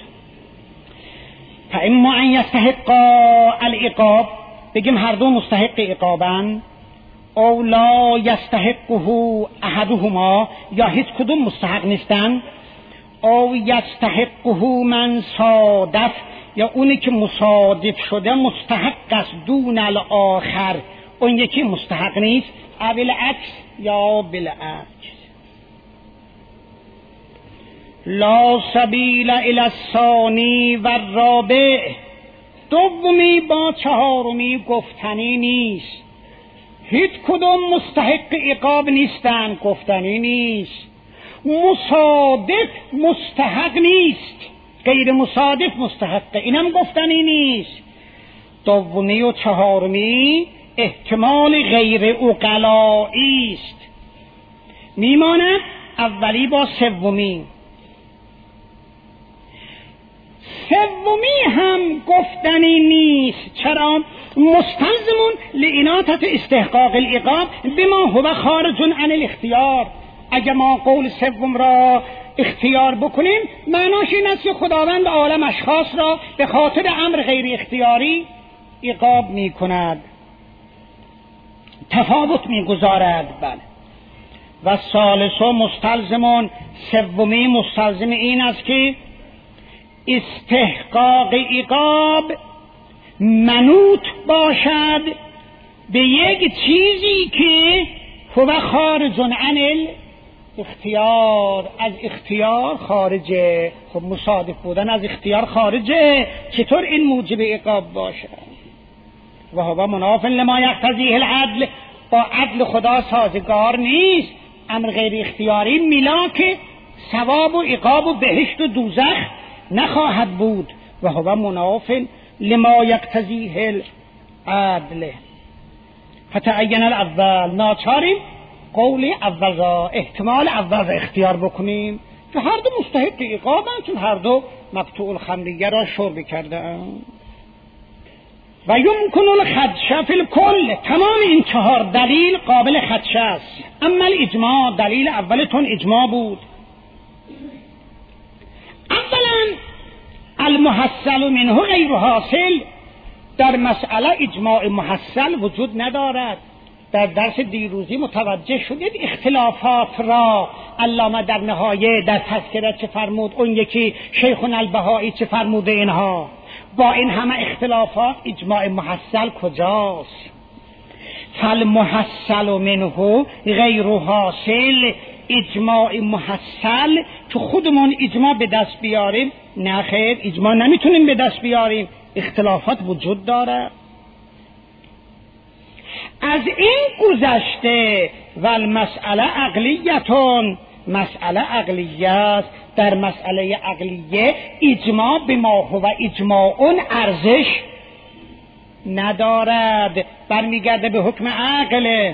فاما ان یستحقا العقاب، بگیم هر دو مستحق عقابن، او لا یستحقه احدهما، یا هیچ کدوم مستحق نیستن، او یستحقه من صادف، یا اونی که مصادف شده مستحق است دون الاخر، اون یکی مستحق نیست، او بالعکس یا بالعکس. لا سبیل الی الثانی و الرابع، دومی با چهارمی گفتنی نیست. هیچ کدوم مستحق عقاب نیستن، گفتنی نیست. مصادف مستحق نیست، غیر مصادف مستحق، اینم گفتنی نیست. دومی و چهارمی احتمال غیر عقلایی است، میماند اولی با سومی. سومی هم گفتنی نیست. چرا؟ مستلزمون لعناتت استحقاق العقاب بما هو خارج عن الاختیار. اگه ما قول سوم را اختیار بکنیم معناش این است که خداوند عالم اشخاص را به خاطر امر غیر اختیاری عقاب می کند، تفاوت می گذارد. بله. و ثالث مستلزمون، سومی مستلزم این است که استحقاق عقاب منوط باشد به یک چیزی که هو خارج عن الاختیار، از اختیار خارجه. خب مصادف بودن از اختیار خارجه، چطور این موجب عقاب باشه؟ و هو مناف لما یقتضیه العدل، با عدل خدا سازگار نیست. امر غیر اختیاری ملاک ثواب و عقاب و بهشت و دوزخ نخواهد بود و هو مناف لما یقتضیه العدل. فتعین الاول، ناچاریم قول اول را، احتمال اول را اختیار بکنیم که هر دو مستحق عقابند، چون هر دو مقطوع الخمریه را شرب کرده‌اند. و یمکن الخدشه فی الکل، تمام این چهار دلیل قابل خدشه است. اما الاجماع، دلیل اولتون اجماع بود. اولا المحصل منه غیر حاصل، در مسئله اجماع محصل وجود ندارد. در درس دیروزی متوجه شدید اختلافات را علامه در نهایه در تذکره چه فرمود، اون یکی شیخنا البهایی چه فرموده. اینها با این همه اختلافات اجماع محصل کجاست؟ فالمحصل منه غیر حاصل، اجماع محصل تو خودمون اجماع به دست بیاریم؟ نه خیر، اجماع نمیتونیم به دست بیاریم، اختلافات وجود داره. از این گذشته و المسئله عقلیتون، مسئله عقلیه است. در مسئله عقلیه اجماع به ما هو اجماع اون ارزش ندارد، برمیگرده به حکم عقل.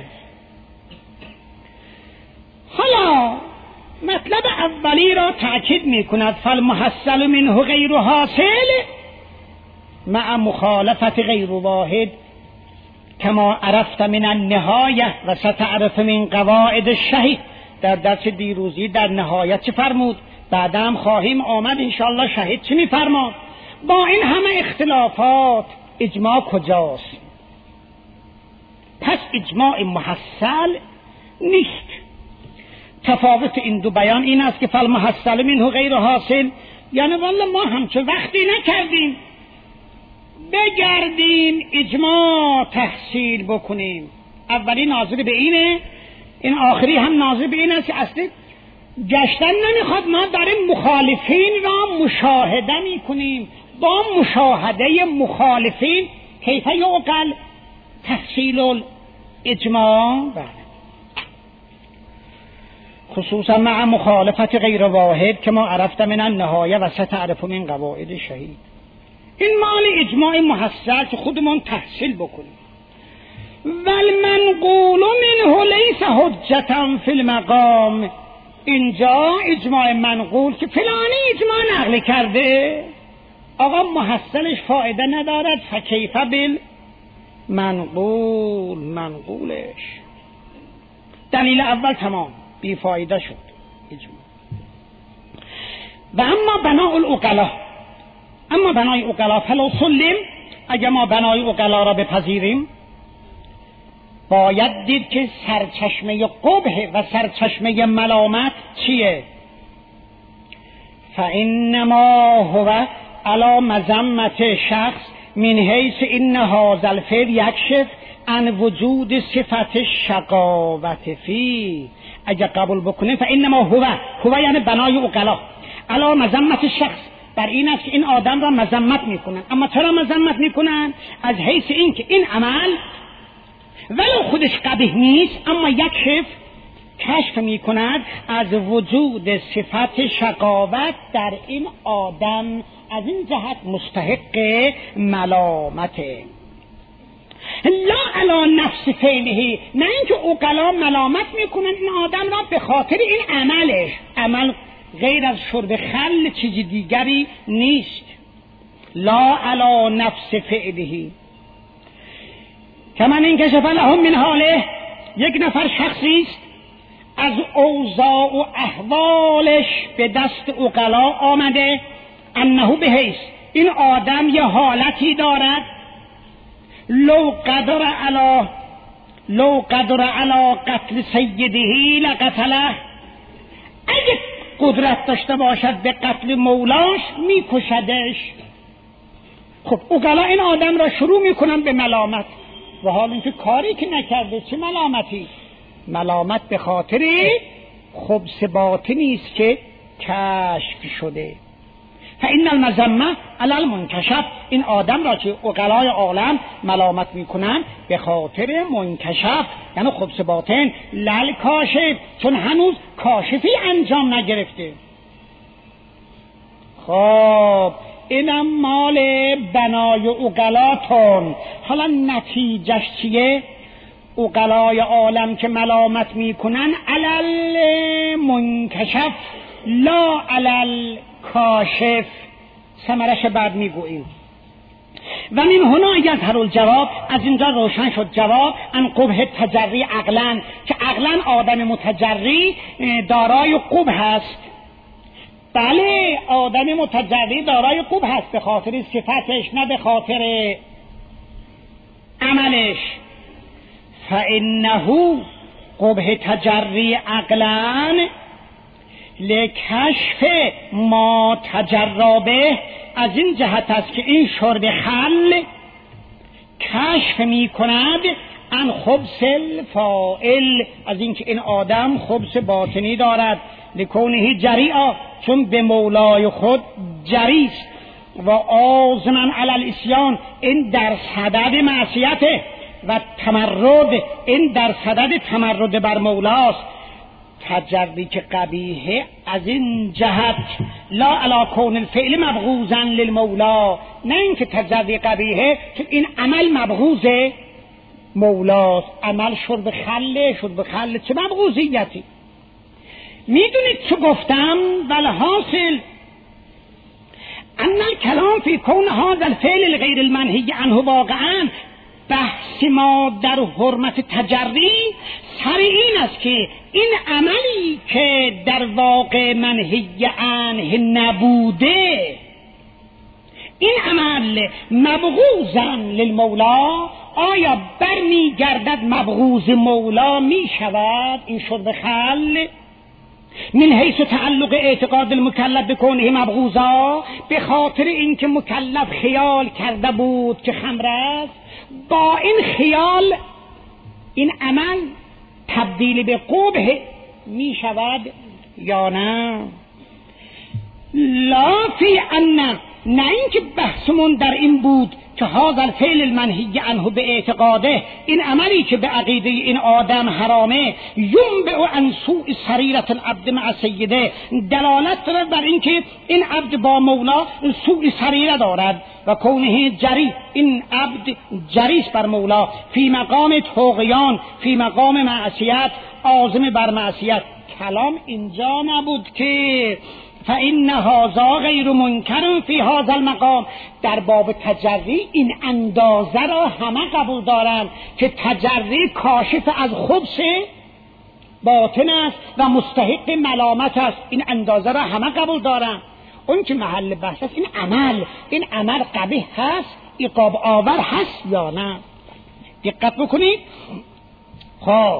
حالا مطلب اولی را تأکید میکند، فالمحصل منه غیر حاصل مع مخالفت غیر واحد کما عرفت من النهایه و ستعرف من قواعد الشهید. در درس دیروزی در نهایت چه فرمود؟ بعدم خواهیم آمد انشاءالله شهید چه میفرماد. با این همه اختلافات اجماع کجاست؟ پس اجماع محصل نیست. تفاوت این دو بیان این است که فالمحصل منه غیر حاصل، یعنی والله ما همچه وقتی نکردیم بگردیم اجماع تحصیل بکنیم. اولی ناظر به اینه، این آخری هم ناظر به این است که اصلی گشتن نمیخواد، ما داریم مخالفین را مشاهده میکنیم. با مشاهده مخالفین کیف یعقل تحصیل الاجماع؟ خصوصا مع مخالفت غیر واحد که ما عرفت من النهایه و ستعرف من قواعد شهید. این مال اجماع محصل که خودمون تحصیل بکنیم. والمنقول منه لیس حجتا فی المقام، اینجا اجماع منقول که فلانی اجماع نقل کرده آقا محصلش فایده ندارد، فکیف بالمنقول، منقولش دلیل اول تمام بی فایده شد اجماع. و اما بناء العقلا، اما بنای عقلا فلو سلم، اگر ما بنای عقلا را بپذیریم باید دید که سرچشمه قبح و سرچشمه ملامت چیه؟ فانما هو علی مذمت شخص من حیث ان هذا الفعل یکشف عن وجود صفت شقاوت فی. اگر قبول بکنیم فانما هو، هو یعنی بنای عقلا، علی مذمت شخص، بر این است که این آدم را مذمت میکنن. اما چرا مذمت میکنن؟ از حیث این که این عمل ولو خودش قبیح نیست اما یک شف کشف میکند از وجود صفت شقاوت در این آدم، از این جهت مستحق ملامته. لا علی نفس فعله، نه اینکه عقلا ملامت میکنن این آدم را به خاطر این عملش، عمل غیر از شرب خل چیزی دیگری نیست. لا علی نفس فعله کمن این کشف لهم من حاله، یک نفر شخصی است از اوضاع و احوالش به دست عقلا آمده، انه بهیس، این آدم یه حالتی دارد لو قدر علی لو قدر علی قتل سیده لقتله، اگه قدرت داشته باشد به قتل مولاش میکشدش. خب عقلا این آدم را شروع میکنن به ملامت، و حال اینکه کاری که نکرده. چه ملامتی؟ ملامت به خاطر خبث باطنی است که کشف شده. فإن المذمة علی المنکشف، این آدم را که عقلای عالم ملامت میکنن به خاطر منکشف یعنی خبث باطن، لل کاشف، چون هنوز کاشفی انجام نگرفته. خب اینم مال بنای عقلاتون. حالا نتیجهش چیه؟ عقلای عالم که ملامت میکنن علل منکشف لا علل کاشف. ثمرش بعد میگوییم. و من هنا یظهر الجواب، از اینجا روشن شد جواب ان قبح تجری عقلا، که عقلا آدم متجری دارای قبح هست. بله آدم متجری دارای قبح هست به خاطر صفتش نه به خاطر عملش. فانه قبح تجری عقلا لکشف ما تجربه، از این جهت است که این شرب خل کشف می کند ان خبث الفاعل، از اینکه این آدم خبث باطنی دارد. لکونه جریعا، چون به مولای خود جریست. و آزمن علی الاسیان، این در صدد معصیته. و تمرد، این در صدد تمرد بر مولاست. تجری که قبیحه از این جهت لا علی کون الفعل مبغوضا للمولا، نه اینکه تجری قبیحه که این عمل مبغوض مولاست. عمل شرب خله، شرب خله چه مبغوضیتی؟ میدونید چه گفتم؟ والحاصل ان الکلام فی کون هذا الفعل الغیر المنهی عنه واقعا، بحث ما در حرمت تجری سر این است که این عملی که در واقع منهی عنه نبوده، این عمل مبغوضا للمولا، آیا برمی گردد مبغوض مولا می شود این شرب خل؟ من حیث تعلق اعتقاد المکلف بکنه مبغوضا، به خاطر اینکه مکلف خیال کرده بود که خمر است، با این خیال این عمل تبدیل به قبح می شود یا نه؟ لا فی ان، نه اینکه بحثمون در این بود که هذا الفعل المنهی عنه به اعتقاده، این عملی که به عقیده این آدم حرامه، ینبع عن سوء سریرة العبد مع سیده، دلالت دارد بر اینکه این عبد با مولا سوء سریره دارد. و کونه جری، این عبد جریس بر مولا، فی مقام طغیان، فی مقام معصیت، عازم بر معصیت. کلام اینجا نبود که فإن هذا غیر منکر فی هذا المقام، در باب تجری این اندازه را همه قبول دارند که تجری کاشف از خبث باطن است و مستحق ملامت است. این اندازه را همه قبول دارند. اون که محل بحث است این عمل، این عمل قبیح هست، عقاب آور هست یا نه؟ دقت بکنید. خب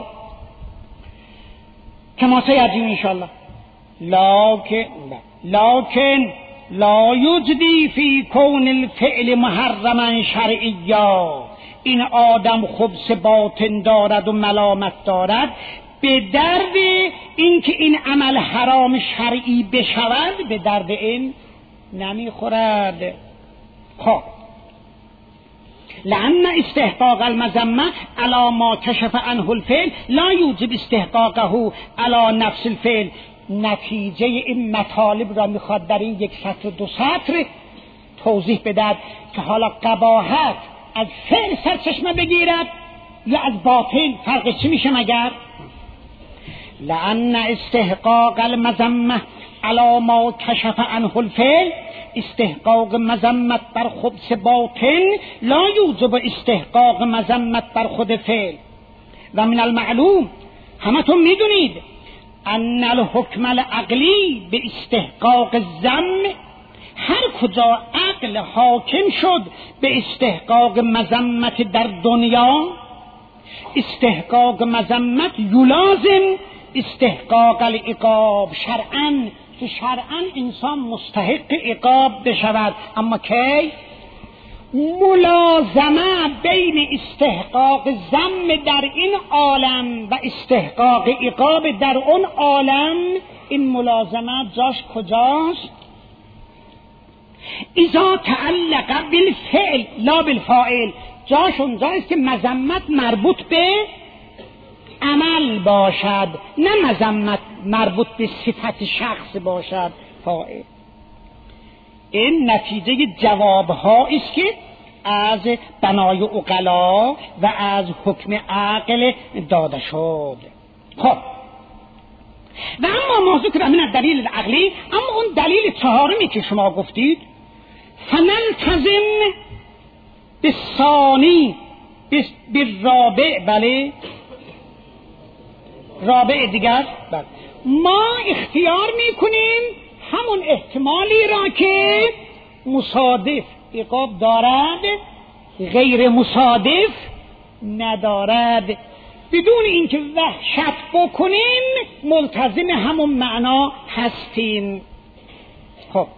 کما سیأتی انشاءالله. لکن لکن لا یجدی فی کون الفعل محرما شرعیا، این آدم خبث باطن دارد و ملامت دارد، به درد این که این عمل حرام شرعی بشود به درد این نمیخورد. خب لأن استحقاق المذمة على ما کشف عنه الفعل لا یوجب استحقاقه على نفس الفعل. نتیجه این مطالب را میخواد در این یک سطر دو سطر توضیح بدهد که حالا قباحت از فعل سرچشمه بگیرد یا از باطن، فرقش چی میشه مگر؟ لأن استحقاق المذمة على ما کشف عنه الفعل، استحقاق مذمت بر خبث باطن لا یوجب استحقاق مذمت بر خود فعل. و من المعلوم، همتون میدونید، ان الحکم العقلی به استحقاق الذم، هر کجا عقل حاکم شد به استحقاق مذمت در دنیا، استحقاق مذمت یلازم استحقاق العقاب شرعا، که شرعا انسان مستحق عقاب بشود. اما کی؟ ملازمه بین استحقاق ذم در این عالم و استحقاق عقاب در اون عالم، این ملازمه جاش کجاست؟ اذا تعلق بالفعل لا بالفاعل، جاش اونجاست که مذمت مربوط به عمل باشد، نه مذمت مربوط به صفت شخص باشد فاعل. این نتیجه جوابها است که از بنای عقلا و از حکم عقل داده شد. خب و اما موضوع که من دلیل عقلی، اما اون دلیل چهارمی که شما گفتید فنلتزم بالثانی بالرابع، بله رابع دیگر، بله ما اختیار میکنیم همون احتمالی را که مصادف عقاب دارد غیر مصادف ندارد، بدون اینکه وحشت بکنیم ملتزم همون معنا هستیم. خب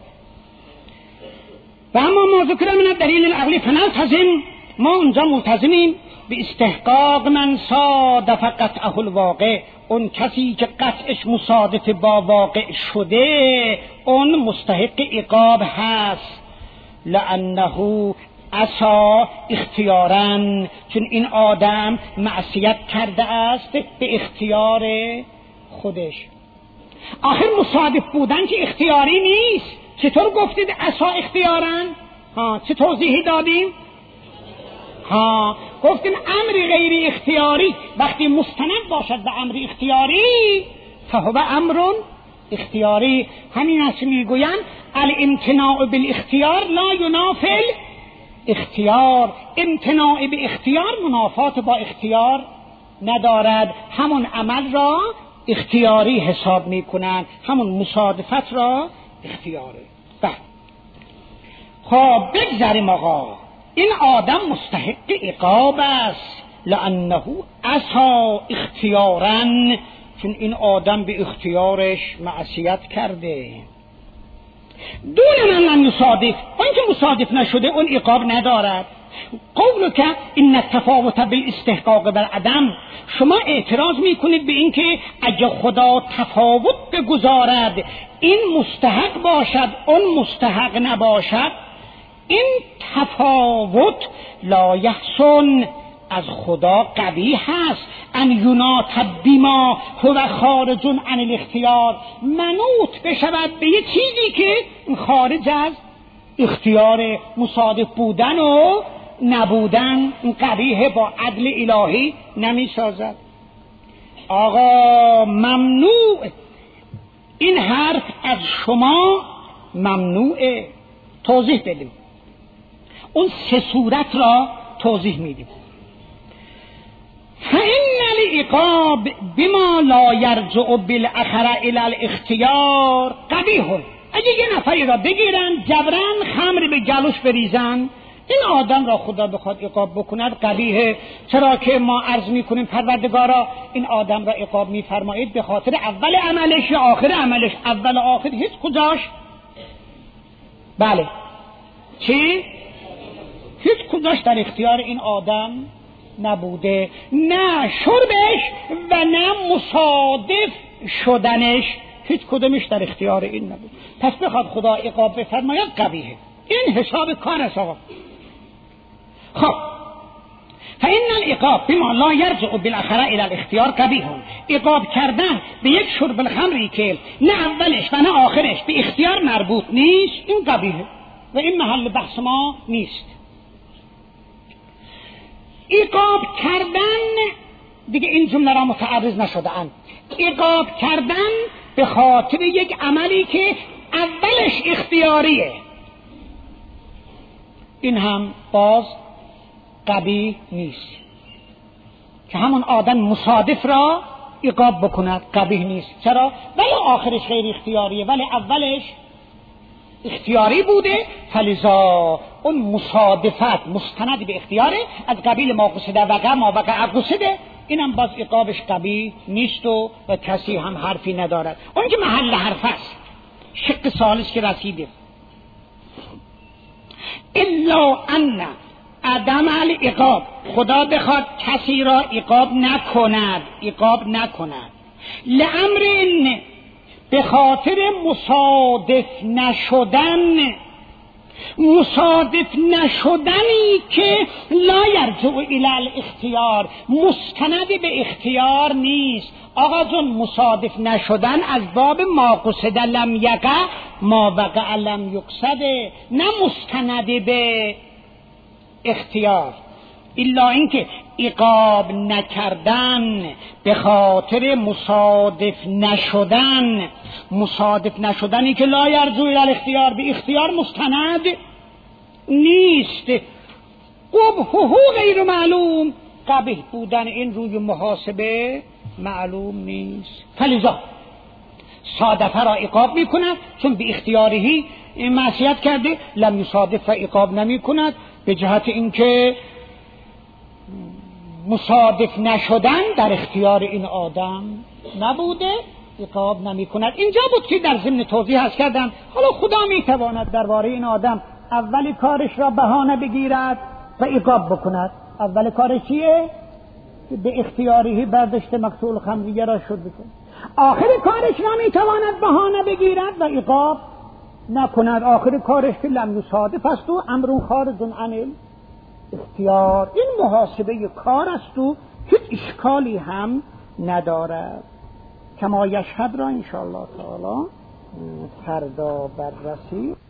و اما ما ذکر من دلیل العقلی فنلتزم، ما اونجا ملتزمیم به استحقاق من صادف قطعه الواقع، اون کسی که قطعش مصادف با واقع شده اون مستحق عقاب هست. لانه عصا اختیارا، چون این آدم معصیت کرده است به اختیار خودش. آخر مصادف بودن که اختیاری نیست. چطور گفتید عصا اختیارا؟ ها چه توضیحی دادیم؟ ها گفتیم امر غیر اختیاری وقتی مستند باشد به امر اختیاری فهو امر اختیاری. همین است میگویند الامتناع بالاختیار لا ینافی اختیار، امتناع به اختیار منافات با اختیار ندارد، همون عمل را اختیاری حساب میکنند، همون مصادفت را اختیاره. بله خب بگذاریم آقا، این آدم مستحق عقاب است لانه عصا اختیارا، چون این آدم به اختیارش معصیت کرده. دون من لن یصادف، اون که مصادف نشده اون عقاب ندارد. قولو که این التفاوت بالاستحقاق بر عدم، شما اعتراض میکنید به این که اگه خدا تفاوت بگذارد این مستحق باشد اون مستحق نباشد، این تفاوت لا یحسن، از خدا قبیح است. ان یناط بما هو خارج عن الاختیار، منوط بشود به یه چیزی که خارج از اختیار. مصادف بودن و نبودن قبیح با عدل الهی نمی سازد. آقا ممنوع، این حرف از شما ممنوعه. توضیح بدیم، اون سه صورت را توضیح میدیم. فإن العقاب بما لا يرجع بالآخر الى الاختیار قبیح. اگه یه نفری را بگیرن جبران خمر به گلوش بریزن، این آدم را خدا بخواد عقاب بکند قبیحه. چرا که ما عرض میکنیم پروردگارا این آدم را عقاب میفرمایید به خاطر اول عملش یا آخر عملش؟ اول و آخر هیچ کجاش؟ بله چی؟ هیچ کجاش در اختیار این آدم نبوده، نه شربش و نه مصادف شدنش، هیچ کدومش در اختیار این نبود. پس بخواد خدا عقاب بفرماید قبیحه. این حساب کار است آقا. خب فإن العقاب بما لا يرجع بالآخر الى الاختیار قبیح، عقاب کردن به یک شرب الخمری که نه اولش و نه آخرش به اختیار مربوط نیست این قبیحه و این محل بحث ما نیست. عقاب کردن دیگه این جمله را متعرض نشده اند. عقاب کردن به خاطر یک عملی که اولش اختیاریه، این هم باز قبیح نیست. که همون آدم مصادف را عقاب بکند قبیح نیست. چرا؟ ولی آخرش غیر اختیاریه ولی اولش اختیاری بوده، فلذا اون مصادفت مستند به اختیاره، از قبیل ما قصده و ما وقع قصده، اینم باز عقابش قبیح نیست و, و کسی هم حرفی ندارد. اون که محل حرف است شق ثالث که رسیده. الا ان عدم العقاب، خدا بخواد کسی را عقاب نکند، عقاب نکند لامر این، به خاطر مصادف نشدن مصادف نشدنی که لا یرجع الی الاختیار، مستند به اختیار نیست. آقا جون مصادف نشدن از باب ما قصد لم یقع ما وقع لم یقصد، نه مستند به اختیار. الا اینکه عقاب نکردن به خاطر مصادف نشدن، مصادف نشدنی که لا یرجع الی الاختیار، به اختیار مستند نیست. قبحه غیر معلوم، قبیح بودن این روی محاسبه معلوم نیست. فلذا صادفه را عقاب می کند چون به اختیارهی معصیت کرده، لم یصادف و عقاب نمی کند به جهت اینکه مصادف نشدن در اختیار این آدم نبوده، عقاب نمی کند. اینجا بود که در ضمن توضیح هست کردم حالا خدا می تواند درباره این آدم اول کارش را بهانه بگیرد و عقاب بکند. اول کارش چیه؟ به اختیاری برداشت مقتول خمریه را شد بکند. آخر کارش را می تواند بهانه بگیرد و عقاب نکند. آخر کارش که لم یصادف است و امر خارج عن اختیار. این محاسبه کار است و هیچ اشکالی هم ندارد. کما یشهد را انشاءالله تعالی فردا بررسی